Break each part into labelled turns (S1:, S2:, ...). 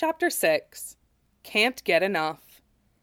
S1: Chapter 6. Can't Get Enough.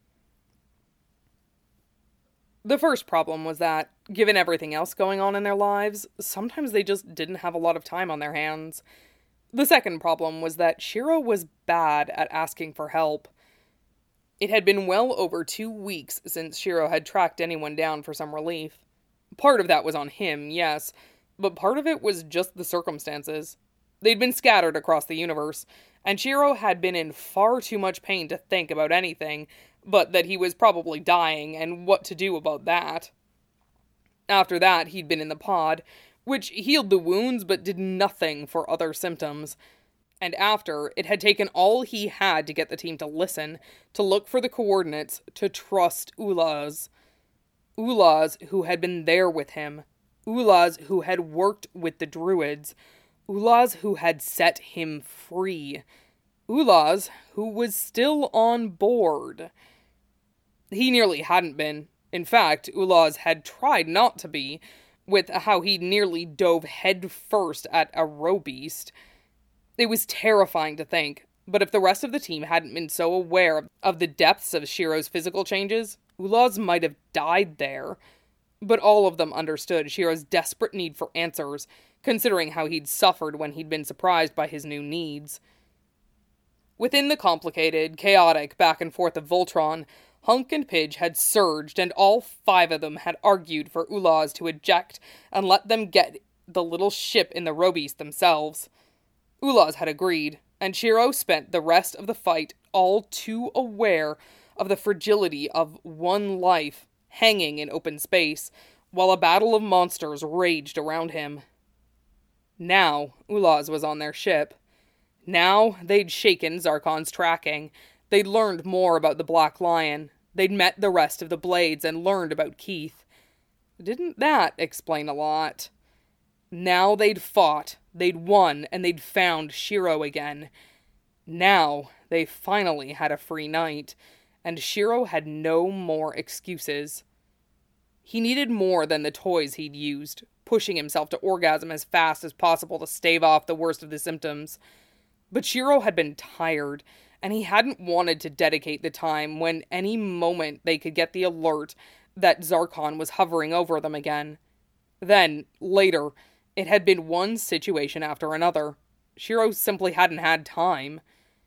S1: The first problem was that, given everything else going on in their lives, sometimes they just didn't have a lot of time on their hands. The second problem was that Shiro was bad at asking for help. It had been well over 2 weeks since Shiro had tracked anyone down for some relief. Part of that was on him, yes, but part of it was just the circumstances. They'd been scattered across the universe, and Shiro had been in far too much pain to think about anything, but that he was probably dying, and what to do about that. After that, he'd been in the pod, which healed the wounds but did nothing for other symptoms. And after, it had taken all he had to get the team to listen, to look for the coordinates, to trust Ulaz. Ulaz, who had been there with him. Ulaz, who had worked with the druids. Ulaz, who had set him free. Ulaz, who was still on board. He nearly hadn't been. In fact, Ulaz had tried not to be, with how he nearly dove head first at a roe-beast. It was terrifying to think, but if the rest of the team hadn't been so aware of the depths of Shiro's physical changes, Ulaz might have died there. But all of them understood Shiro's desperate need for answers, considering how he'd suffered when he'd been surprised by his new needs. Within the complicated, chaotic back and forth of Voltron, Hunk and Pidge had surged, and all 5 of them had argued for Ulaz to eject and let them get the little ship in the roe-beast themselves. Ulaz had agreed, and Shiro spent the rest of the fight all too aware of the fragility of one life hanging in open space, while a battle of monsters raged around him. Now, Ulaz was on their ship. Now, they'd shaken Zarkon's tracking. They'd learned more about the Black Lion. They'd met the rest of the Blades and learned about Keith. Didn't that explain a lot? Now they'd fought, they'd won, and they'd found Shiro again. Now, they finally had a free night, and Shiro had no more excuses. He needed more than the toys he'd used, pushing himself to orgasm as fast as possible to stave off the worst of the symptoms. But Shiro had been tired, and he hadn't wanted to dedicate the time when any moment they could get the alert that Zarkon was hovering over them again. Then, later, it had been one situation after another. Shiro simply hadn't had time.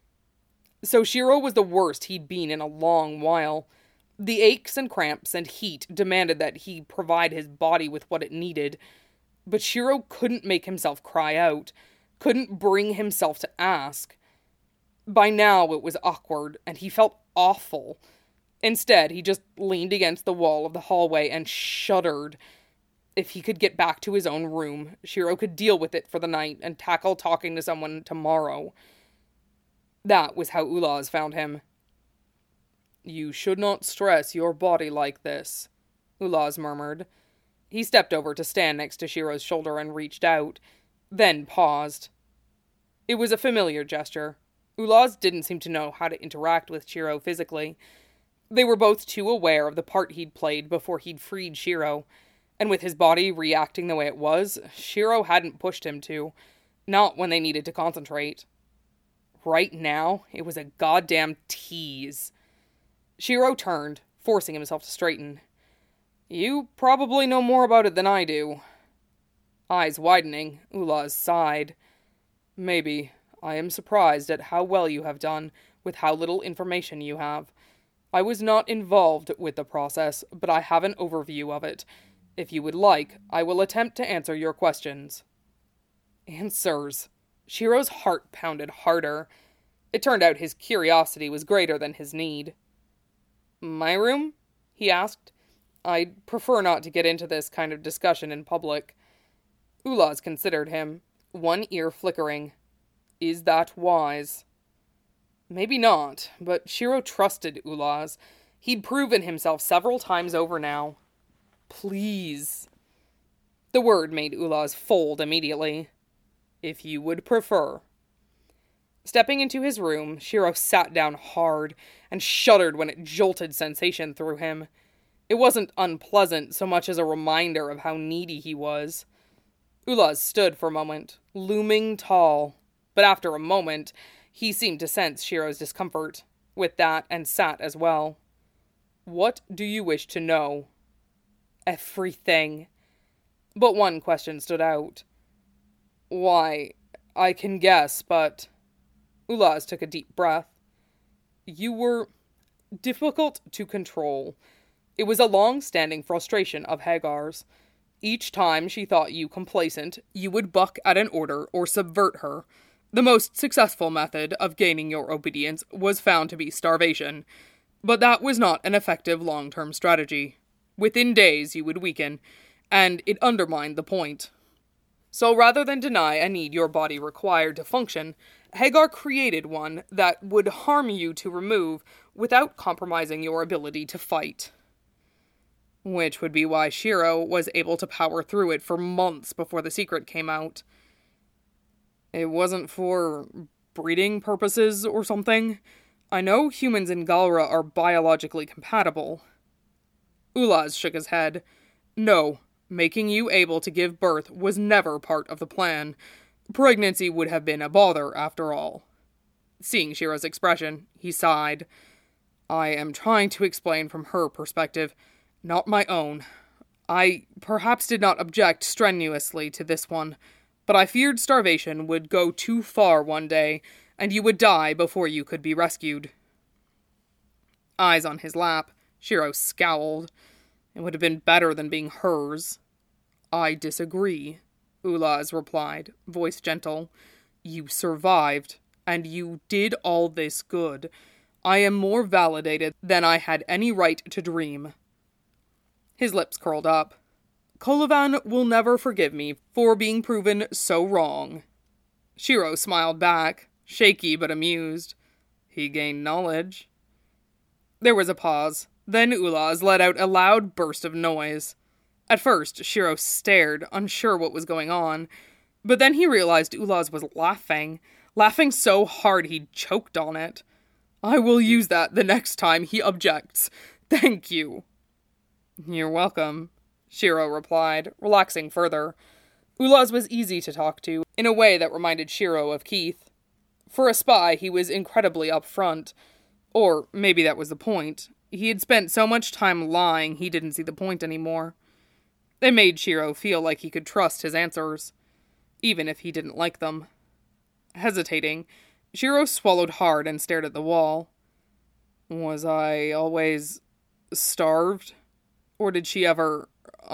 S1: So Shiro was the worst he'd been in a long while. The aches and cramps and heat demanded that he provide his body with what it needed. But Shiro couldn't make himself cry out, couldn't bring himself to ask. By now it was awkward, and he felt awful. Instead, he just leaned against the wall of the hallway and shuddered. If he could get back to his own room, Shiro could deal with it for the night and tackle talking to someone tomorrow. That was how Ulaz found him. "You should not stress your body like this," Ulaz murmured. He stepped over to stand next to Shiro's shoulder and reached out, then paused. It was a familiar gesture. Ulaz didn't seem to know how to interact with Shiro physically. They were both too aware of the part he'd played before he'd freed Shiro, and with his body reacting the way it was, Shiro hadn't pushed him to, not when they needed to concentrate. Right now, it was a goddamn tease. Shiro turned, forcing himself to straighten. "You probably know more about it than I do." Eyes widening, Ulaz sighed. "Maybe. I am surprised at how well you have done with how little information you have. I was not involved with the process, but I have an overview of it. If you would like, I will attempt to answer your questions." Answers. Shiro's heart pounded harder. It turned out his curiosity was greater than his need. "My room?" he asked. "I'd prefer not to get into this kind of discussion in public." Ulaz considered him, one ear flickering. Is that wise? Maybe not, but Shiro trusted Ulaz. He'd proven himself several times over now. "Please." The word made Ulaz fold immediately. "If you would prefer." Stepping into his room, Shiro sat down hard and shuddered when it jolted sensation through him. It wasn't unpleasant so much as a reminder of how needy he was. Ulaz stood for a moment, looming tall, but after a moment, He seemed to sense Shiro's discomfort with that and sat as well. "What do you wish to know?" "Everything." But one question stood out. "Why, I can guess, but—" Ulaz took a deep breath. "You were difficult to control. It was a long-standing frustration of Hagar's. Each time she thought you complacent, you would buck at an order or subvert her. The most successful method of gaining your obedience was found to be starvation, but that was not an effective long-term strategy. Within days you would weaken, and it undermined the point. So rather than deny a need your body required to function, Hagar created one that would harm you to remove without compromising your ability to fight." Which would be why Shiro was able to power through it for months before the secret came out. "It wasn't for breeding purposes or something? I know humans and Galra are biologically compatible." Ulaz shook his head. "No, making you able to give birth was never part of the plan. Pregnancy would have been a bother, after all." Seeing Shiro's expression, he sighed. "I am trying to explain from her perspective, not my own. I perhaps did not object strenuously to this one, but I feared starvation would go too far one day, and you would die before you could be rescued." Eyes on his lap, Shiro scowled. It would have been better than being hers. "I disagree," Ulaz replied, voice gentle. "You survived, and you did all this good. I am more validated than I had any right to dream." His lips curled up. "Colivan will never forgive me for being proven so wrong." Shiro smiled back, shaky but amused. "He gained knowledge." There was a pause. Then Ulaz let out a loud burst of noise. At first, Shiro stared, unsure what was going on. But then he realized Ulaz was laughing so hard he choked on it. "I will use that the next time he objects. Thank you." "You're welcome," Shiro replied, relaxing further. Ulaz was easy to talk to, in a way that reminded Shiro of Keith. For a spy, he was incredibly upfront. Or maybe that was the point. He had spent so much time lying he didn't see the point anymore. It made Shiro feel like he could trust his answers, even if he didn't like them. Hesitating, Shiro swallowed hard and stared at the wall. "Was I always starved? Or did she ever,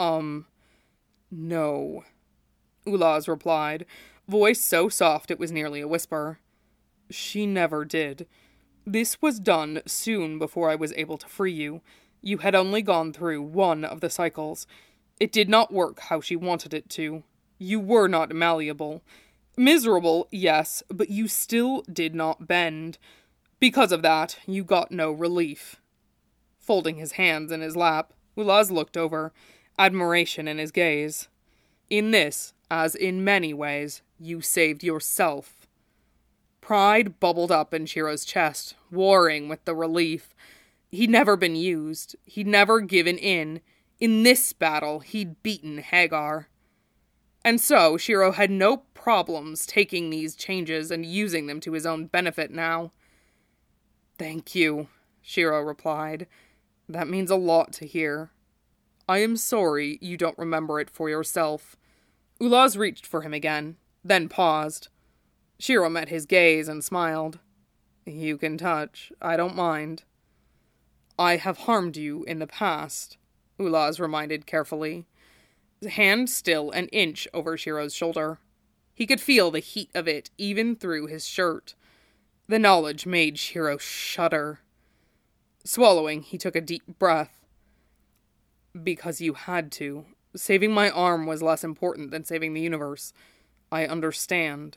S1: No," Ulaz replied, voice so soft it was nearly a whisper. "She never did. This was done soon before I was able to free you. You had only gone through one of the cycles. It did not work how she wanted it to. You were not malleable. Miserable, yes, but you still did not bend. Because of that, you got no relief." Folding his hands in his lap, Ulaz looked over, admiration in his gaze. "In this, as in many ways, you saved yourself." Pride bubbled up in Shiro's chest, warring with the relief. He'd never been used. He'd never given in. In this battle, he'd beaten Hagar. And so, Shiro had no problems taking these changes and using them to his own benefit now. "Thank you," Shiro replied. "That means a lot to hear. I am sorry you don't remember it for yourself." Ulaz reached for him again, then paused. Shiro met his gaze and smiled. "You can touch. I don't mind." "I have harmed you in the past," Ulaz reminded carefully. His hand still an inch over Shiro's shoulder. He could feel the heat of it even through his shirt. The knowledge made Shiro shudder. Swallowing, he took a deep breath. "Because you had to. Saving my arm was less important than saving the universe. I understand."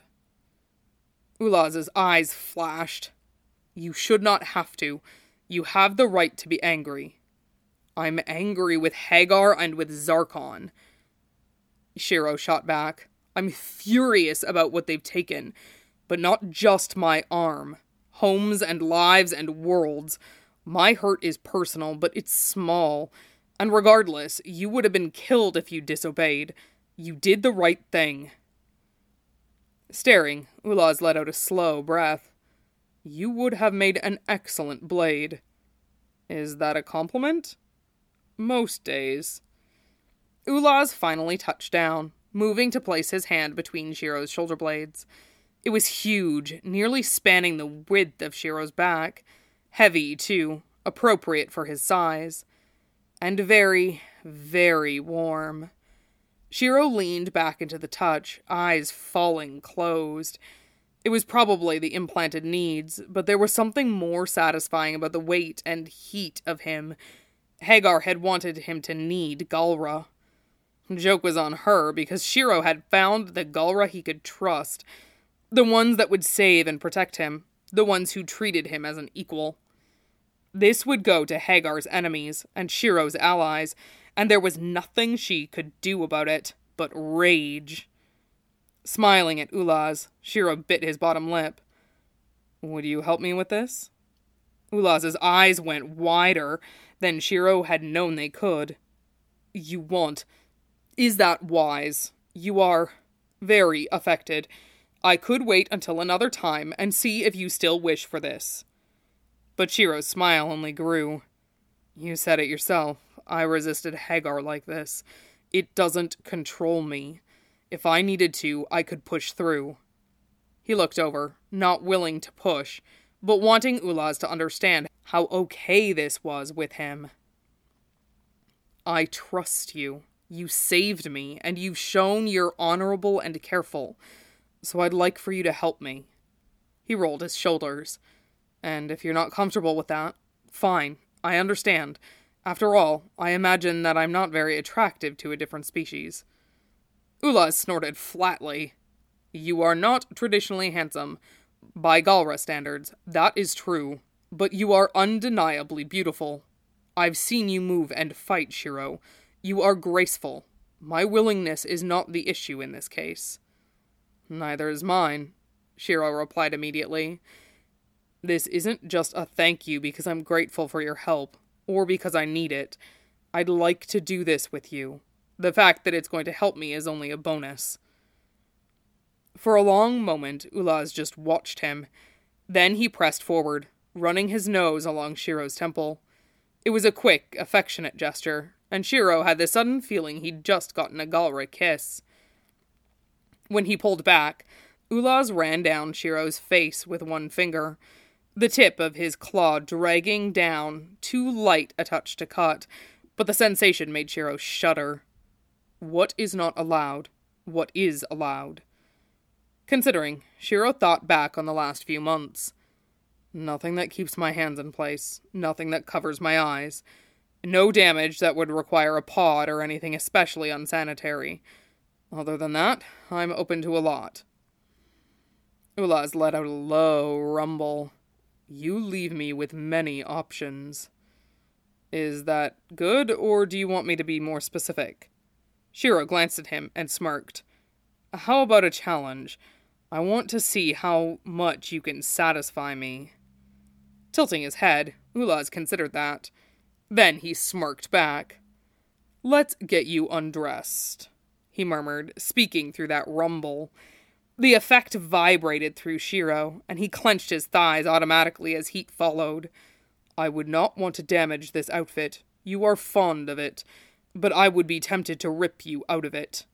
S1: Ulaz's eyes flashed. "You should not have to. You have the right to be angry." "I'm angry with Hagar and with Zarkon." Shiro shot back. "I'm furious about what they've taken. But not just my arm. Homes and lives and worlds. My hurt is personal, but it's small. And regardless, you would have been killed if you disobeyed. You did the right thing." Staring, Ulaz let out a slow breath. You would have made an excellent blade. Is that a compliment? Most days. Ulaz finally touched down, moving to place his hand between Shiro's shoulder blades. It was huge, nearly spanning the width of Shiro's back. Heavy, too, appropriate for his size. And very, very warm. Shiro leaned back into the touch, eyes falling closed. It was probably the implanted needs, but there was something more satisfying about the weight and heat of him. Hagar had wanted him to need Galra. The joke was on her, because Shiro had found the Galra he could trust. The ones that would save and protect him. The ones who treated him as an equal. This would go to Hagar's enemies and Shiro's allies, and there was nothing she could do about it but rage. Smiling at Ulaz, Shiro bit his bottom lip. Would you help me with this? Ulaz's eyes went wider than Shiro had known they could. You want. Is that wise? You are very affected. I could wait until another time and see if you still wish for this. But Shiro's smile only grew. You said it yourself. I resisted Hagar like this. It doesn't control me. If I needed to, I could push through. He looked over, not willing to push, but wanting Ulaz to understand how okay this was with him. I trust you. You saved me, and you've shown you're honorable and careful, so I'd like for you to help me. He rolled his shoulders. And if you're not comfortable with that, fine, I understand. After all, I imagine that I'm not very attractive to a different species. Ulaz snorted flatly. You are not traditionally handsome. By Galra standards, that is true. But you are undeniably beautiful. I've seen you move and fight, Shiro. You are graceful. My willingness is not the issue in this case. Neither is mine, Shiro replied immediately. This isn't just a thank you because I'm grateful for your help, or because I need it. I'd like to do this with you. The fact that it's going to help me is only a bonus. For a long moment, Ulaz just watched him. Then he pressed forward, running his nose along Shiro's temple. It was a quick, affectionate gesture, and Shiro had the sudden feeling he'd just gotten a Galra kiss. When he pulled back, Ulaz ran down Shiro's face with one finger, the tip of his claw dragging down, too light a touch to cut, but the sensation made Shiro shudder. What is not allowed? What is allowed? Considering, Shiro thought back on the last few months. Nothing that keeps my hands in place, nothing that covers my eyes, no damage that would require a pod or anything especially unsanitary. Other than that, I'm open to a lot. Ulaz let out a low rumble. You leave me with many options. Is that good, or do you want me to be more specific? Shiro glanced at him and smirked. How about a challenge? I want to see how much you can satisfy me. Tilting his head, Ulaz considered that. Then he smirked back. Let's get you undressed, he murmured, speaking through that rumble. The effect vibrated through Shiro, and he clenched his thighs automatically as heat followed. I would not want to damage this outfit. You are fond of it, but I would be tempted to rip you out of it.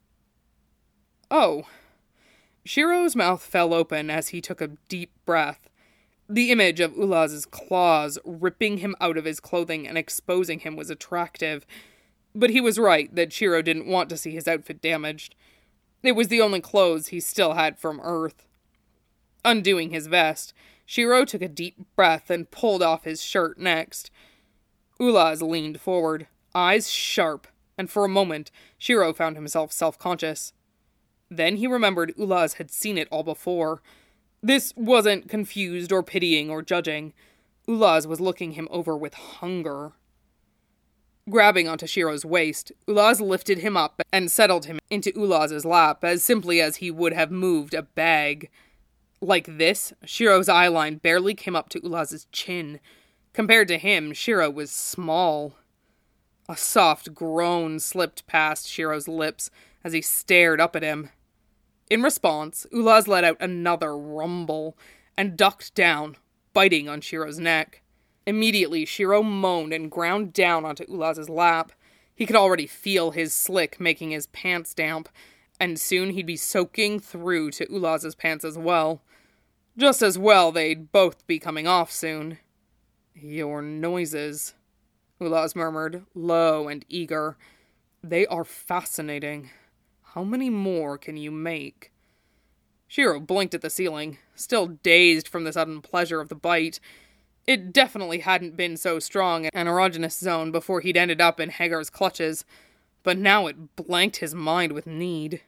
S1: Oh. Shiro's mouth fell open as he took a deep breath. The image of Ulaz's claws ripping him out of his clothing and exposing him was attractive, but he was right that Shiro didn't want to see his outfit damaged. It was the only clothes he still had from Earth. Undoing his vest, Shiro took a deep breath and pulled off his shirt next. Ulaz leaned forward, eyes sharp, and for a moment, Shiro found himself self-conscious. Then he remembered Ulaz had seen it all before. This wasn't confused or pitying or judging. Ulaz was looking him over with hunger. Grabbing onto Shiro's waist, Ulaz lifted him up and settled him into Ulaz's lap as simply as he would have moved a bag. Like this, Shiro's eyeline barely came up to Ulaz's chin. Compared to him, Shiro was small. A soft groan slipped past Shiro's lips as he stared up at him. In response, Ulaz let out another rumble and ducked down, biting on Shiro's neck. Immediately, Shiro moaned and ground down onto Ulaz's lap. He could already feel his slick making his pants damp, and soon he'd be soaking through to Ulaz's pants as well. Just as well they'd both be coming off soon. "Your noises," Ulaz murmured, low and eager. "They are fascinating. How many more can you make?" Shiro blinked at the ceiling, still dazed from the sudden pleasure of the bite. It definitely hadn't been so strong an erogenous zone before he'd ended up in Hagar's clutches, but now it blanked his mind with need.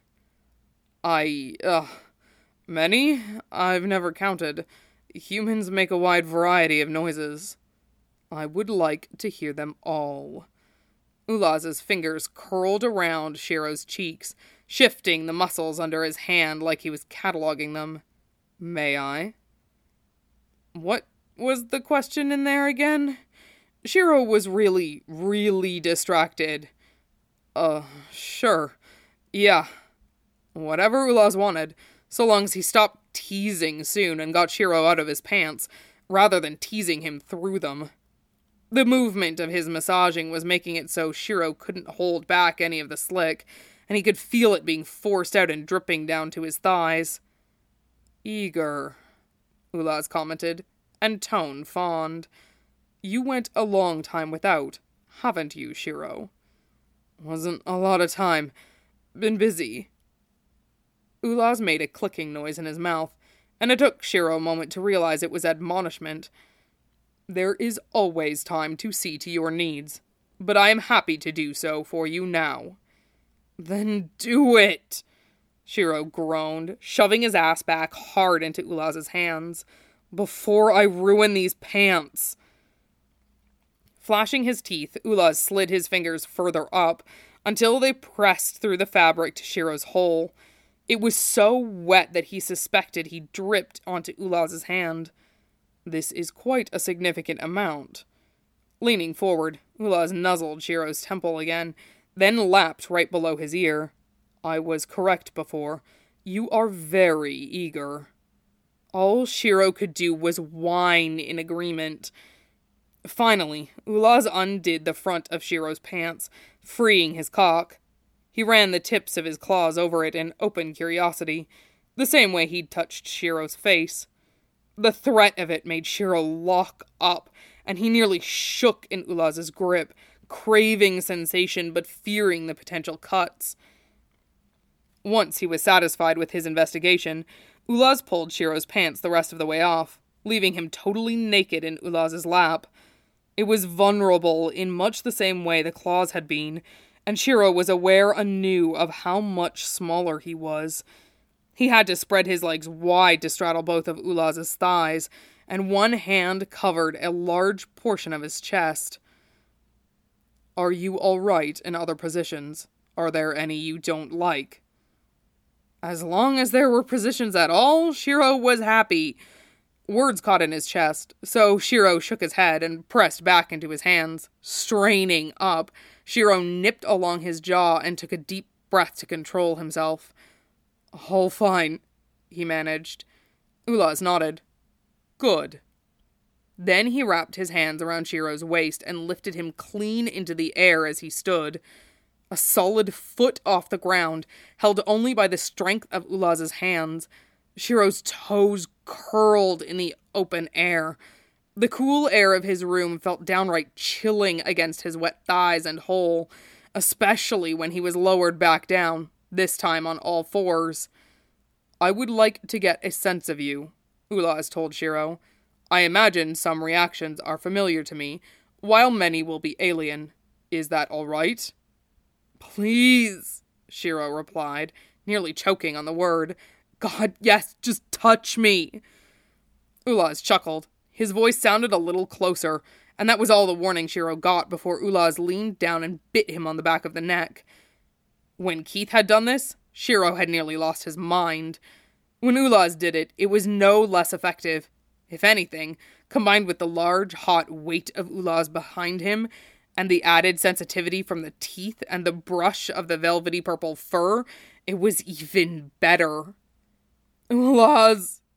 S1: Many? I've never counted. Humans make a wide variety of noises. I would like to hear them all." Ulaz's fingers curled around Shiro's cheeks, shifting the muscles under his hand like he was cataloging them. "May I?" What was the question in there again? Shiro was really, really distracted. Sure. Yeah. Whatever Ulaz wanted, so long as he stopped teasing soon and got Shiro out of his pants, rather than teasing him through them. The movement of his massaging was making it so Shiro couldn't hold back any of the slick, and he could feel it being forced out and dripping down to his thighs. "Eager," Ulaz commented, and tone fond. "You went a long time without, haven't you, Shiro?" "Wasn't a lot of time. Been busy." Ulaz made a clicking noise in his mouth, and it took Shiro a moment to realize it was admonishment. "There is always time to see to your needs, but I am happy to do so for you now." "Then do it!" Shiro groaned, shoving his ass back hard into Ulaz's hands. "Before I ruin these pants." Flashing his teeth, Ulaz slid his fingers further up until they pressed through the fabric to Shiro's hole. It was so wet that he suspected he dripped onto Ulaz's hand. "This is quite a significant amount." Leaning forward, Ulaz nuzzled Shiro's temple again, then lapped right below his ear. "I was correct before. You are very eager." All Shiro could do was whine in agreement. Finally, Ulaz undid the front of Shiro's pants, freeing his cock. He ran the tips of his claws over it in open curiosity, the same way he'd touched Shiro's face. The threat of it made Shiro lock up, and he nearly shook in Ulaz's grip, craving sensation but fearing the potential cuts. Once he was satisfied with his investigation, Ulaz pulled Shiro's pants the rest of the way off, leaving him totally naked in Ulaz's lap. It was vulnerable in much the same way the claws had been, and Shiro was aware anew of how much smaller he was. He had to spread his legs wide to straddle both of Ulaz's thighs, and one hand covered a large portion of his chest. "Are you all right in other positions? Are there any you don't like?" As long as there were positions at all, Shiro was happy. Words caught in his chest, so Shiro shook his head and pressed back into his hands. Straining up, Shiro nipped along his jaw and took a deep breath to control himself. "All fine," he managed. Ulaz nodded. "Good." Then he wrapped his hands around Shiro's waist and lifted him clean into the air as he stood. A solid foot off the ground, held only by the strength of Ulaz's hands. Shiro's toes curled in the open air. The cool air of his room felt downright chilling against his wet thighs and hole, especially when he was lowered back down, this time on all fours. "I would like to get a sense of you," Ulaz told Shiro. "I imagine some reactions are familiar to me, while many will be alien. Is that all right?" "Please," Shiro replied, nearly choking on the word. "God, yes, just touch me." Ulaz chuckled. His voice sounded a little closer, and that was all the warning Shiro got before Ulaz leaned down and bit him on the back of the neck. When Keith had done this, Shiro had nearly lost his mind. When Ulaz did it, it was no less effective. If anything, combined with the large, hot weight of Ulaz behind him, and the added sensitivity from the teeth and the brush of the velvety purple fur, it was even better. "Ulaz,"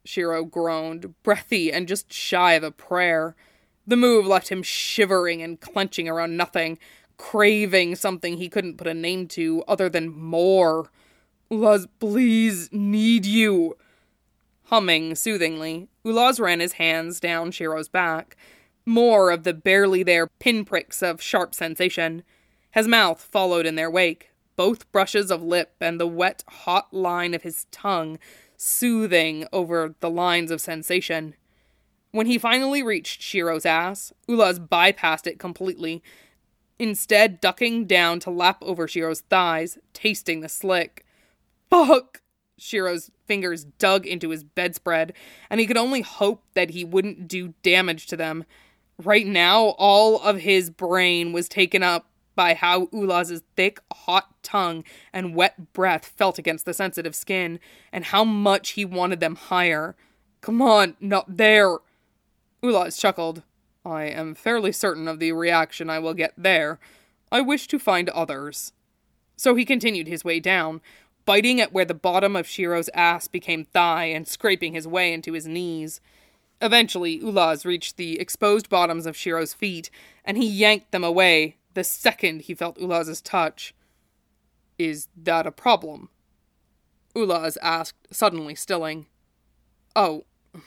S1: Shiro groaned, breathy and just shy of a prayer. The move left him shivering and clenching around nothing, craving something he couldn't put a name to other than more. Ulaz, please, need you. Humming soothingly, Ulaz ran his hands down Shiro's back. More of the barely there pinpricks of sharp sensation. His mouth followed in their wake, both brushes of lip and the wet, hot line of his tongue soothing over the lines of sensation. When he finally reached Shiro's ass, Ulaz bypassed it completely, instead ducking down to lap over Shiro's thighs, tasting the slick. Fuck! Shiro's fingers dug into his bedspread, and he could only hope that he wouldn't do damage to them. Right now, all of his brain was taken up by how Ulaz's thick, hot tongue and wet breath felt against the sensitive skin, and how much he wanted them higher. Come on, not there! Ulaz chuckled. I am fairly certain of the reaction I will get there. I wish to find others. So he continued his way down, biting at where the bottom of Shiro's ass became thigh and scraping his way into his knees. Eventually, Ulaz reached the exposed bottoms of Shiro's feet, and he yanked them away the second he felt Ulaz's touch. Is that a problem? Ulaz asked, suddenly stilling. Oh,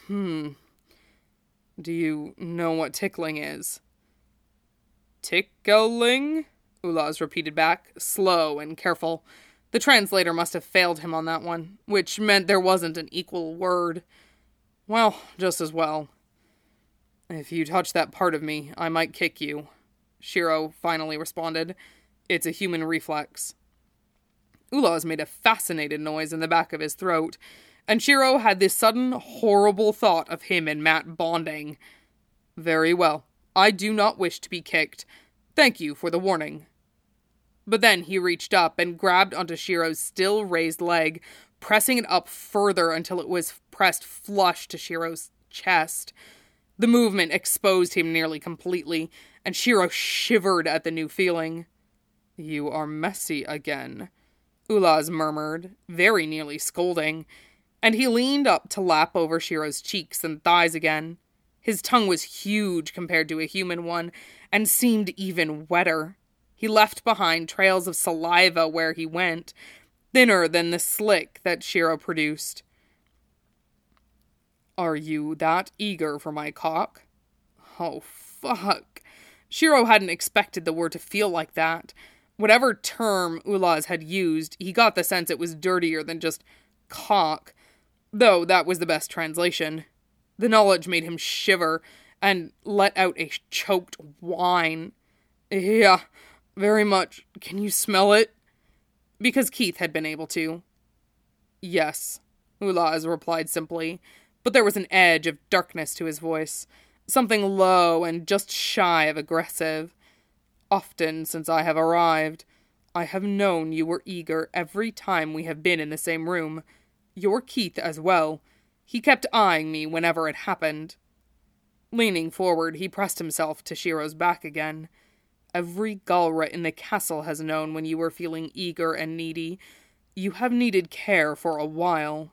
S1: Do you know what tickling is? Tickling? Ulaz repeated back, slow and careful. The translator must have failed him on that one, which meant there wasn't an equal word. Well, just as well. If you touch that part of me, I might kick you, Shiro finally responded. It's a human reflex. Ulaz made a fascinated noise in the back of his throat, and Shiro had this sudden, horrible thought of him and Matt bonding. Very well. I do not wish to be kicked. Thank you for the warning. But then he reached up and grabbed onto Shiro's still raised leg, pressing it up further until it was pressed flush to Shiro's chest. The movement exposed him nearly completely, and Shiro shivered at the new feeling. You are messy again, Ulaz murmured, very nearly scolding, and he leaned up to lap over Shiro's cheeks and thighs again. His tongue was huge compared to a human one, and seemed even wetter. He left behind trails of saliva where he went, thinner than the slick that Shiro produced. Are you that eager for my cock? Oh, fuck. Shiro hadn't expected the word to feel like that. Whatever term Ulaz had used, he got the sense it was dirtier than just cock, though that was the best translation. The knowledge made him shiver and let out a choked whine. Yeah, very much. Can you smell it? Because Keith had been able to. Yes, Ulaz replied simply, but there was an edge of darkness to his voice, something low and just shy of aggressive. Often since I have arrived, I have known you were eager every time we have been in the same room. Your Keith as well. He kept eyeing me whenever it happened. Leaning forward, he pressed himself to Shiro's back again. Every Galra in the castle has known when you were feeling eager and needy. You have needed care for a while.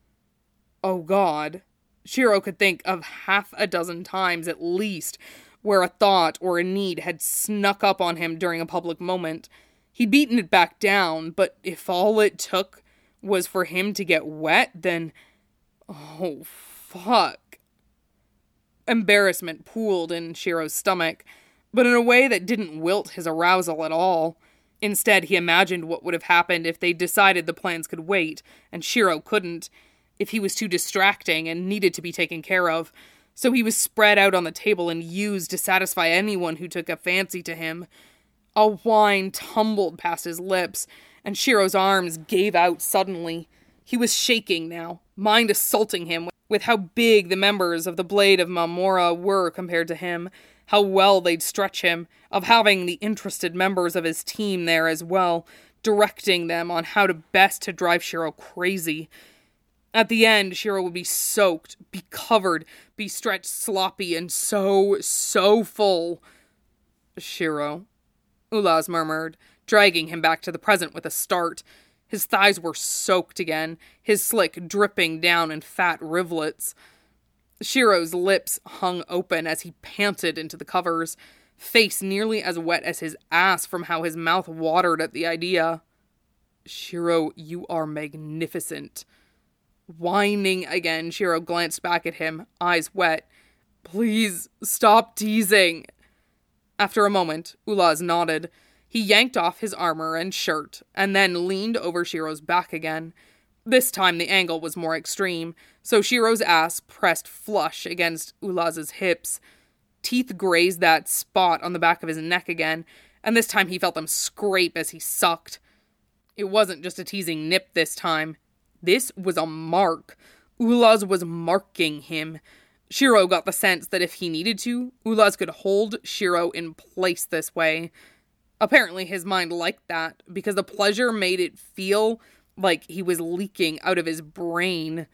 S1: Oh God. Shiro could think of half a dozen times at least where a thought or a need had snuck up on him during a public moment. He'd beaten it back down, but if all it took was for him to get wet, then... Oh, fuck. Embarrassment pooled in Shiro's stomach, but in a way that didn't wilt his arousal at all. Instead, he imagined what would have happened if they decided the plans could wait, and Shiro couldn't, if he was too distracting and needed to be taken care of. So he was spread out on the table and used to satisfy anyone who took a fancy to him. A whine tumbled past his lips, and Shiro's arms gave out suddenly. He was shaking now, mind assaulting him with how big the members of the Blade of Marmora were compared to him, how well they'd stretch him, of having the interested members of his team there as well, directing them on how to best to drive Shiro crazy. At the end, Shiro would be soaked, be covered, be stretched sloppy, and so full. Shiro, Ulaz murmured, dragging him back to the present with a start. His thighs were soaked again, his slick dripping down in fat rivulets. Shiro's lips hung open as he panted into the covers, face nearly as wet as his ass from how his mouth watered at the idea. Shiro, you are magnificent. Whining again, Shiro glanced back at him, eyes wet. Please, stop teasing. After a moment, Ulaz nodded. He yanked off his armor and shirt, and then leaned over Shiro's back again. This time the angle was more extreme, so Shiro's ass pressed flush against Ulaz's hips. Teeth grazed that spot on the back of his neck again, and this time he felt them scrape as he sucked. It wasn't just a teasing nip this time. This was a mark. Ulaz was marking him. Shiro got the sense that if he needed to, Ulaz could hold Shiro in place this way. Apparently his mind liked that, because the pleasure made it feel like he was leaking out of his brain.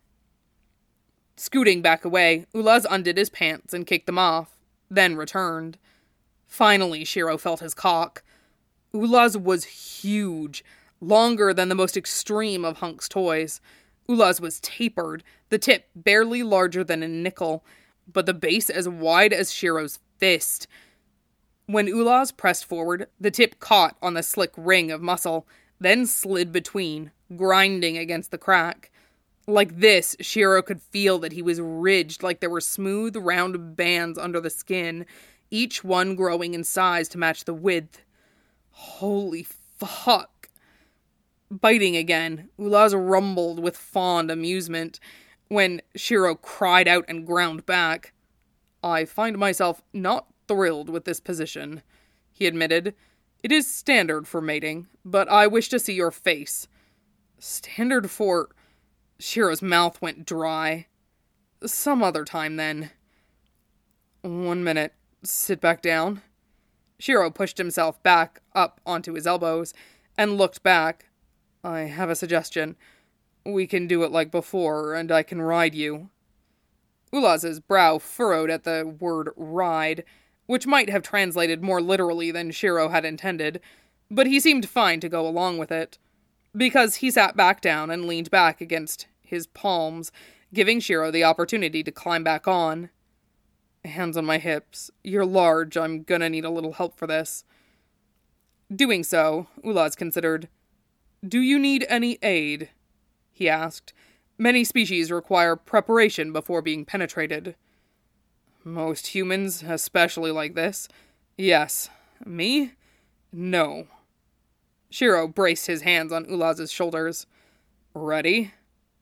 S1: Scooting back away, Ulaz undid his pants and kicked them off, then returned. Finally, Shiro felt his cock. Ulaz was huge, longer than the most extreme of Hunk's toys. Ulaz was tapered, the tip barely larger than a nickel, but the base as wide as Shiro's fist. When Ulaz pressed forward, the tip caught on the slick ring of muscle, then slid between, grinding against the crack. Like this, Shiro could feel that he was ridged like there were smooth, round bands under the skin, each one growing in size to match the width. Holy fuck. Biting again, Ulaz rumbled with fond amusement when Shiro cried out and ground back. I find myself not thrilled with this position, he admitted. It is standard for mating, but I wish to see your face. Standard for... Shiro's mouth went dry. Some other time, then. 1 minute. Sit back down. Shiro pushed himself back up onto his elbows and looked back. I have a suggestion. We can do it like before, and I can ride you. Ulaz's brow furrowed at the word ride, which might have translated more literally than Shiro had intended, but he seemed fine to go along with it, because he sat back down and leaned back against his palms, giving Shiro the opportunity to climb back on. Hands on my hips. You're large, I'm gonna need a little help for this. Doing so, Ulaz considered. Do you need any aid? He asked. Many species require preparation before being penetrated. Most humans, especially like this. Yes. Me? No. Shiro braced his hands on Ulaz's shoulders. Ready?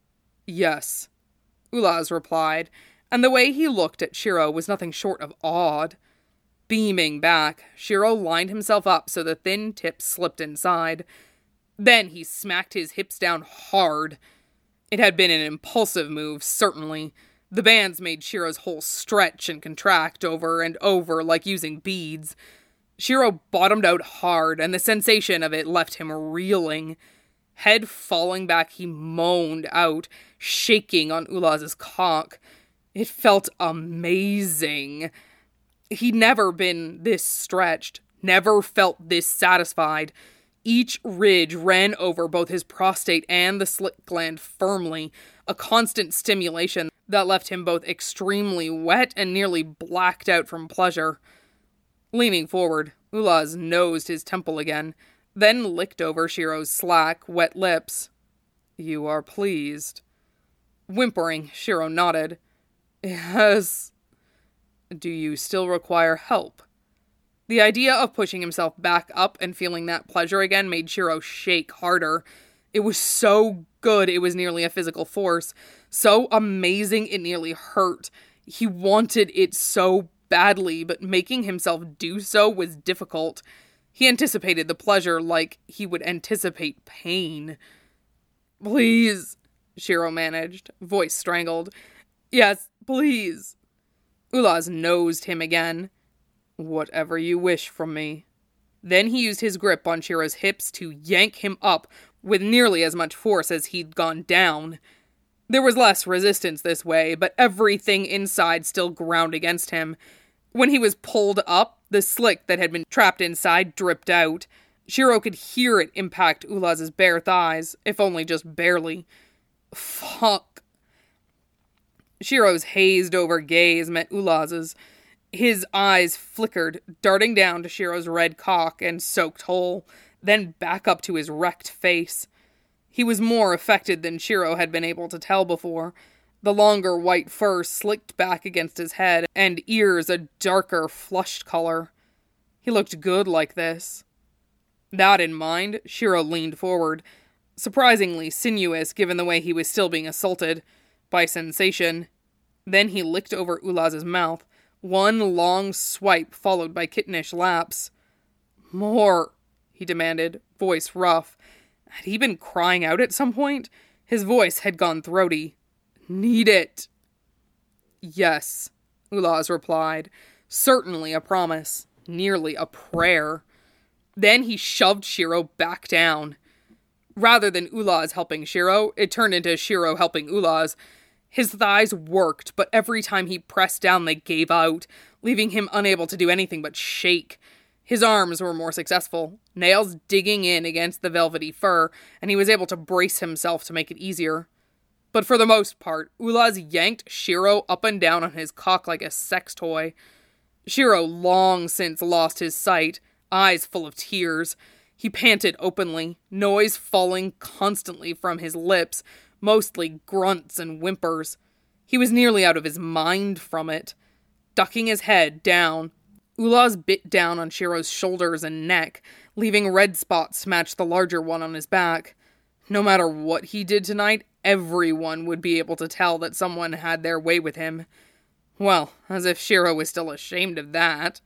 S1: Yes. Ulaz replied, and the way he looked at Shiro was nothing short of awed. Beaming back, Shiro lined himself up so the thin tip slipped inside. Then he smacked his hips down hard. It had been an impulsive move, certainly. The bands made Shiro's whole stretch and contract over and over like using beads. Shiro bottomed out hard, and the sensation of it left him reeling. Head falling back, he moaned out, shaking on Ulaz's cock. It felt amazing. He'd never been this stretched, never felt this satisfied. Each ridge ran over both his prostate and the slit gland firmly, a constant stimulation that left him both extremely wet and nearly blacked out from pleasure. Leaning forward, Ulaz nosed his temple again, then licked over Shiro's slack, wet lips. You are pleased. Whimpering, Shiro nodded. Yes. Do you still require help? The idea of pushing himself back up and feeling that pleasure again made Shiro shake harder. It was so good it was nearly a physical force. So amazing it nearly hurt. He wanted it so badly, but making himself do so was difficult. He anticipated the pleasure like he would anticipate pain. Please, Shiro managed, voice strangled. Yes, please. Ulaz nosed him again. Whatever you wish from me. Then he used his grip on Shiro's hips to yank him up with nearly as much force as he'd gone down. There was less resistance this way, but everything inside still ground against him. When he was pulled up, the slick that had been trapped inside dripped out. Shiro could hear it impact Ulaz's bare thighs, if only just barely. Fuck. Shiro's hazed-over gaze met Ulaz's. His eyes flickered, darting down to Shiro's red cock and soaked hole, then back up to his wrecked face. He was more affected than Shiro had been able to tell before. The longer white fur slicked back against his head, and ears a darker, flushed color. He looked good like this. That in mind, Shiro leaned forward, surprisingly sinuous given the way he was still being assaulted by sensation. Then he licked over Ulaz's mouth, one long swipe followed by kittenish laps. More, he demanded, voice rough. Had he been crying out at some point? His voice had gone throaty. Need it. Yes, Ulaz replied. Certainly a promise. Nearly a prayer. Then he shoved Shiro back down. Rather than Ulaz helping Shiro, it turned into Shiro helping Ulaz. His thighs worked, but every time he pressed down they gave out, leaving him unable to do anything but shake. His arms were more successful, nails digging in against the velvety fur, and he was able to brace himself to make it easier. But for the most part, Ulaz yanked Shiro up and down on his cock like a sex toy. Shiro long since lost his sight, eyes full of tears. He panted openly, noise falling constantly from his lips, mostly grunts and whimpers. He was nearly out of his mind from it. Ducking his head down, Ulaz bit down on Shiro's shoulders and neck, leaving red spots to match the larger one on his back. No matter what he did tonight, everyone would be able to tell that someone had their way with him. Well, as if Shiro was still ashamed of that.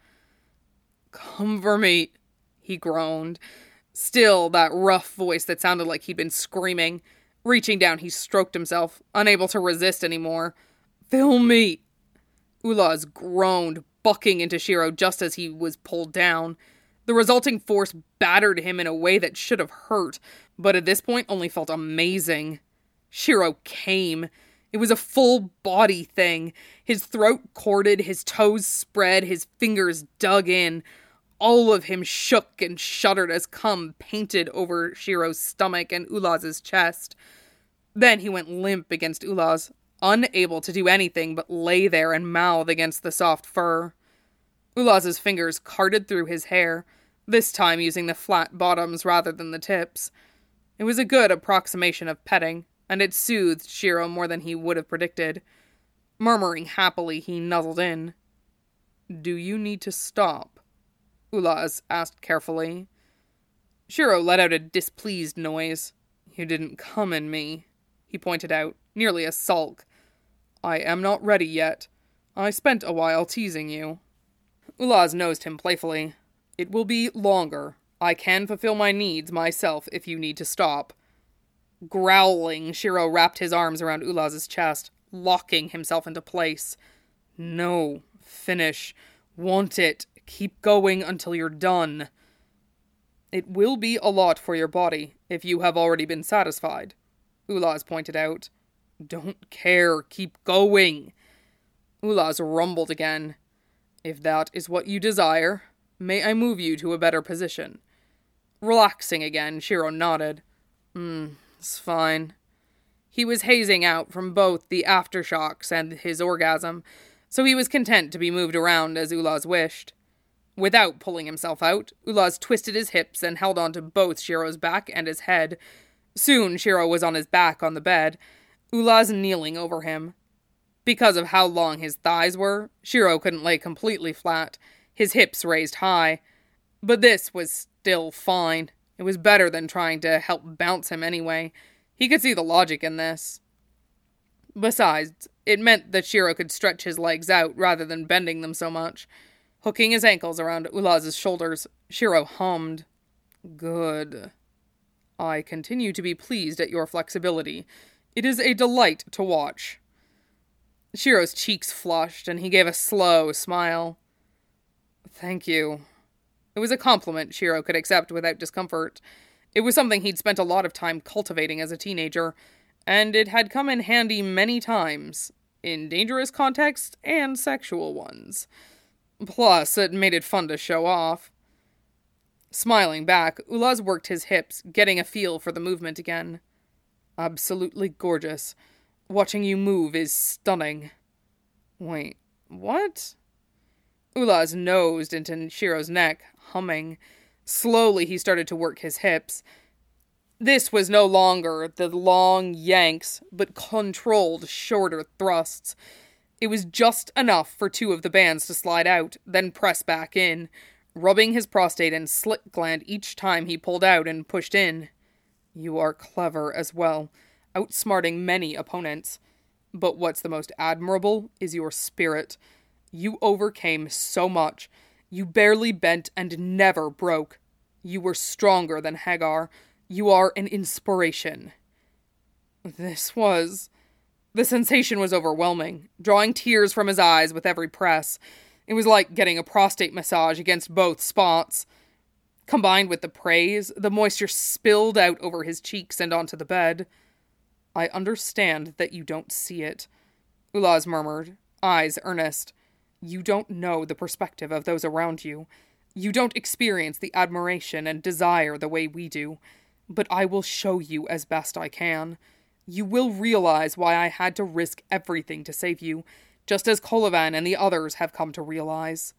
S1: Come for me, he groaned. Still that rough voice that sounded like he'd been screaming. Reaching down, he stroked himself, unable to resist anymore. Fill me! Ulaz groaned, bucking into Shiro just as he was pulled down. The resulting force battered him in a way that should have hurt, but at this point only felt amazing. Shiro came. It was a full-body thing. His throat corded, his toes spread, his fingers dug in. All of him shook and shuddered as cum painted over Shiro's stomach and Ulaz's chest. Then he went limp against Ulaz, unable to do anything but lay there and mouth against the soft fur. Ulaz's fingers carted through his hair, this time using the flat bottoms rather than the tips. It was a good approximation of petting, and it soothed Shiro more than he would have predicted. Murmuring happily, he nuzzled in. Do you need to stop? Ulaz asked carefully. Shiro let out a displeased noise. You didn't come in me, he pointed out, nearly a sulk. I am not ready yet. I spent a while teasing you. Ulaz nosed him playfully. It will be longer. I can fulfill my needs myself if you need to stop. Growling, Shiro wrapped his arms around Ulaz's chest, locking himself into place. No. Finish. Want it. Keep going until you're done. It will be a lot for your body, if you have already been satisfied, Ulaz pointed out. Don't care. Keep going. Ulaz rumbled again. If that is what you desire, may I move you to a better position? Relaxing again, Shiro nodded. It's fine. He was hazing out from both the aftershocks and his orgasm, so he was content to be moved around as Ulaz wished. Without pulling himself out, Ulaz twisted his hips and held onto both Shiro's back and his head. Soon Shiro was on his back on the bed, Ulaz kneeling over him. Because of how long his thighs were, Shiro couldn't lay completely flat, his hips raised high. But this was still fine. It was better than trying to help bounce him anyway. He could see the logic in this. Besides, it meant that Shiro could stretch his legs out rather than bending them so much. Hooking his ankles around Ulaz's shoulders, Shiro hummed. Good. I continue to be pleased at your flexibility. It is a delight to watch. Shiro's cheeks flushed, and he gave a slow smile. Thank you. It was a compliment Shiro could accept without discomfort. It was something he'd spent a lot of time cultivating as a teenager, and it had come in handy many times, in dangerous contexts and sexual ones. Plus, it made it fun to show off. Smiling back, Ulaz worked his hips, getting a feel for the movement again. Absolutely gorgeous. Watching you move is stunning. Wait, what? Ulaz nosed into Shiro's neck, humming. Slowly he started to work his hips. This was no longer the long yanks, but controlled, shorter thrusts. It was just enough for two of the bands to slide out, then press back in, rubbing his prostate and slit gland each time he pulled out and pushed in. You are clever as well, outsmarting many opponents. But what's the most admirable is your spirit. You overcame so much. You barely bent and never broke. You were stronger than Hagar. You are an inspiration. The sensation was overwhelming, drawing tears from his eyes with every press. It was like getting a prostate massage against both spots. Combined with the praise, the moisture spilled out over his cheeks and onto the bed. I understand that you don't see it, Ulaz murmured, eyes earnest. You don't know the perspective of those around you. You don't experience the admiration and desire the way we do. But I will show you as best I can. You will realize why I had to risk everything to save you, just as Colivan and the others have come to realize.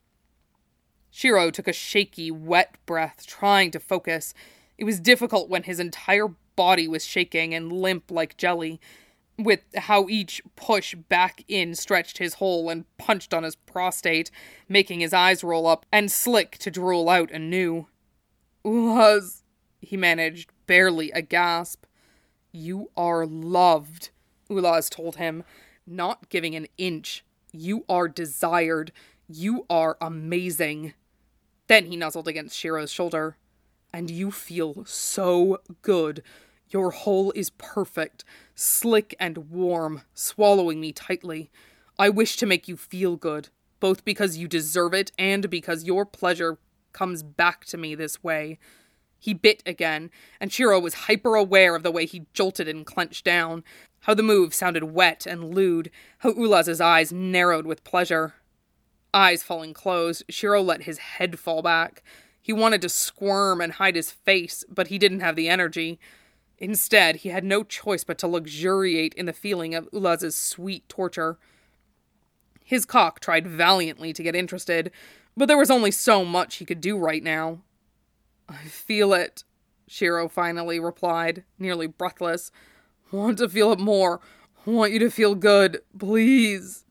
S1: Shiro took a shaky, wet breath, trying to focus. It was difficult when his entire body was shaking and limp like jelly, with how each push back in stretched his hole and punched on his prostate, making his eyes roll up and slick to drool out anew. Ulaz, he managed, barely a gasp. You are loved, Ulaz told him, not giving an inch. You are desired. You are amazing. Then he nuzzled against Shiro's shoulder. And you feel so good. Your hole is perfect, slick and warm, swallowing me tightly. I wish to make you feel good, both because you deserve it and because your pleasure comes back to me this way. He bit again, and Shiro was hyper-aware of the way he jolted and clenched down, how the move sounded wet and lewd, how Ulaz's eyes narrowed with pleasure. Eyes falling closed, Shiro let his head fall back. He wanted to squirm and hide his face, but he didn't have the energy. Instead, he had no choice but to luxuriate in the feeling of Ulaz's sweet torture. His cock tried valiantly to get interested, but there was only so much he could do right now. I feel it, Shiro finally replied, nearly breathless. Want to feel it more. Want you to feel good. Please.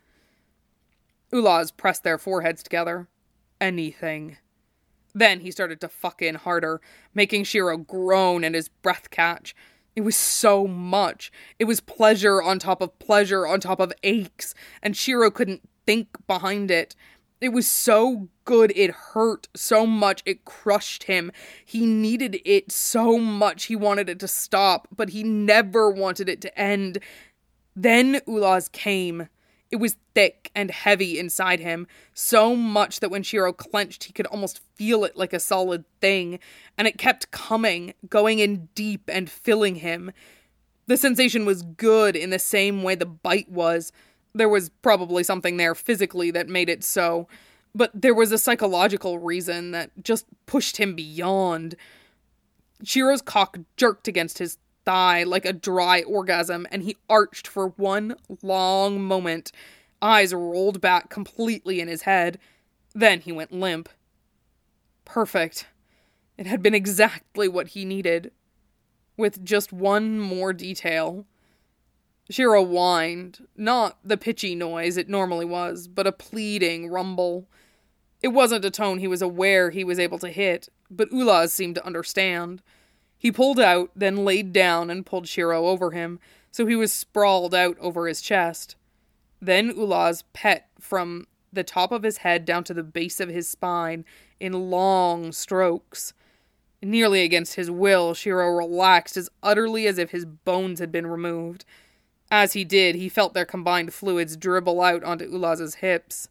S1: Ulaz pressed their foreheads together. Anything. Then he started to fuck in harder, making Shiro groan and his breath catch. It was so much. It was pleasure on top of aches, and Shiro couldn't think behind it. It was so good it hurt so much it crushed him. He needed it so much he wanted it to stop, but he never wanted it to end. Then Ulaz came. It was thick and heavy inside him, so much that when Shiro clenched he could almost feel it like a solid thing, and it kept coming, going in deep and filling him. The sensation was good in the same way the bite was. There was probably something there physically that made it so, but there was a psychological reason that just pushed him beyond. Shiro's cock jerked against his thigh like a dry orgasm, and he arched for one long moment. Eyes rolled back completely in his head. Then he went limp. Perfect. It had been exactly what he needed. With just one more detail. Shiro whined, not the pitchy noise it normally was, but a pleading rumble. It wasn't a tone he was aware he was able to hit, but Ulaz seemed to understand. He pulled out, then laid down and pulled Shiro over him, so he was sprawled out over his chest. Then Ulaz pet from the top of his head down to the base of his spine in long strokes. Nearly against his will, Shiro relaxed as utterly as if his bones had been removed. As he did, he felt their combined fluids dribble out onto Ulaz's hips.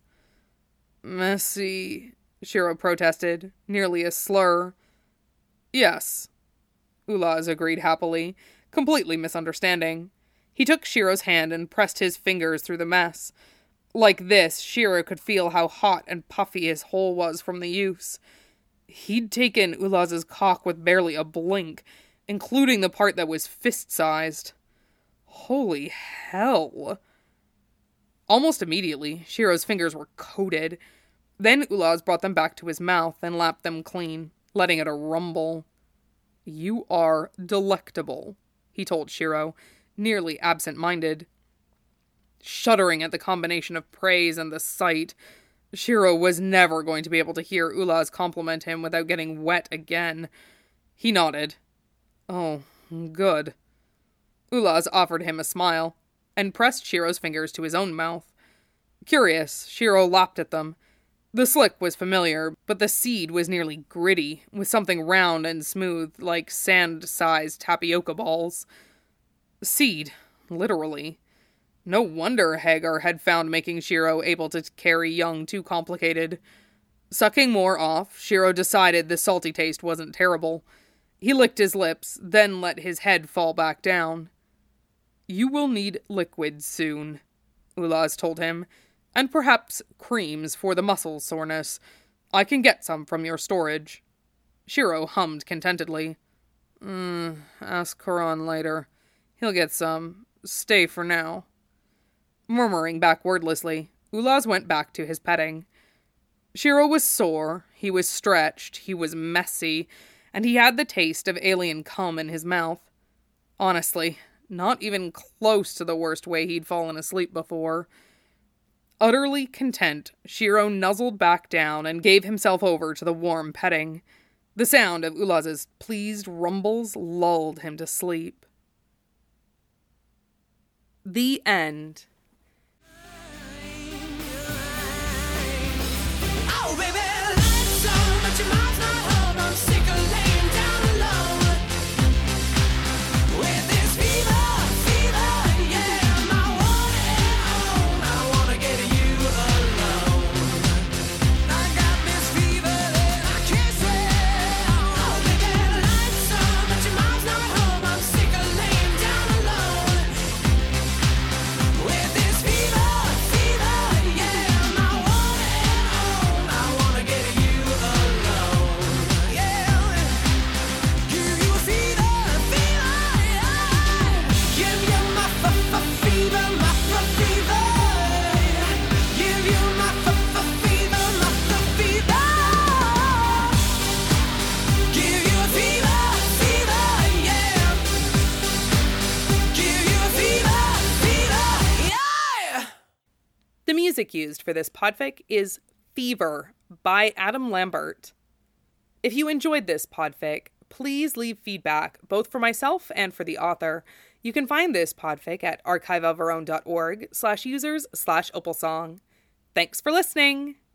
S1: Messy, Shiro protested, nearly a slur. Yes, Ulaz agreed happily, completely misunderstanding. He took Shiro's hand and pressed his fingers through the mess. Like this, Shiro could feel how hot and puffy his hole was from the use. He'd taken Ulaz's cock with barely a blink, including the part that was fist-sized. Holy hell. Almost immediately, Shiro's fingers were coated. Then Ulaz brought them back to his mouth and lapped them clean, letting it rumble. "You are delectable," he told Shiro, nearly absent-minded. Shuddering at the combination of praise and the sight, Shiro was never going to be able to hear Ulaz compliment him without getting wet again. He nodded. "Oh, good." Ulaz offered him a smile, and pressed Shiro's fingers to his own mouth. Curious, Shiro lapped at them. The slick was familiar, but the seed was nearly gritty, with something round and smooth, like sand-sized tapioca balls. Seed, literally. No wonder Hagar had found making Shiro able to carry young too complicated. Sucking more off, Shiro decided the salty taste wasn't terrible. He licked his lips, then let his head fall back down. "You will need liquids soon," Ulaz told him, "and perhaps creams for the muscle soreness. I can get some from your storage." Shiro hummed contentedly. Ask Karan later. He'll get some. Stay for now." Murmuring back wordlessly, Ulaz went back to his petting. Shiro was sore, he was stretched, he was messy, and he had the taste of alien cum in his mouth. Honestly, not even close to the worst way he'd fallen asleep before. Utterly content, Shiro nuzzled back down and gave himself over to the warm petting. The sound of Ulaz's pleased rumbles lulled him to sleep. The end.
S2: Oh, baby, life's so much your mom's not home. I'm sick of laying down alone with this fever, yeah, my one and own. I wanna get you alone. I got this fever that I can't swear. Oh, baby, life's so much your mom's not home. I'm sick of laying down alone with this fever, yeah, my one and own. I wanna get you alone, yeah. Give you a fever, yeah. Give you my fever, my fever. Give you my fever, my fever. Give you a fever, yeah. Give you a fever, yeah.
S1: The music used for this podfic is Fever by Adam Lambert. If you enjoyed this podfic, please leave feedback, both for myself and for the author. You can find this podfic at archiveofourown.org/users/opalsong. Thanks for listening!